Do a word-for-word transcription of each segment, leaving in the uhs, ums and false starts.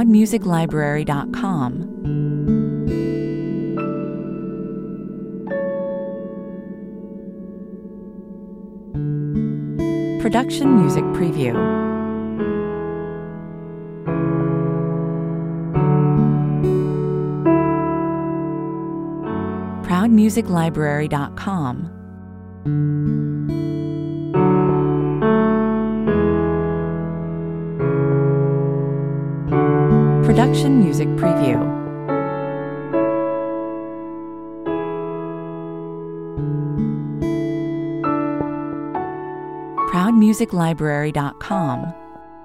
proud music library dot com. Production Music Preview. proud music library dot com. Production Music Preview. proud music library dot com.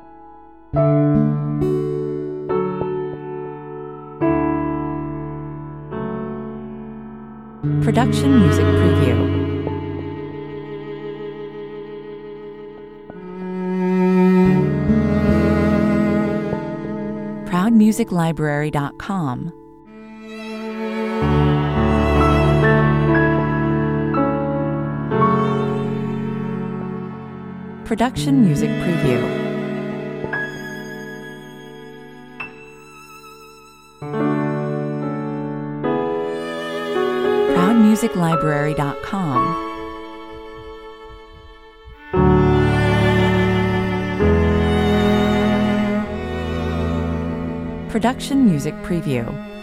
Production Music Preview. proud music library dot com. Production Music Preview. proud music library dot com. Production Music Preview.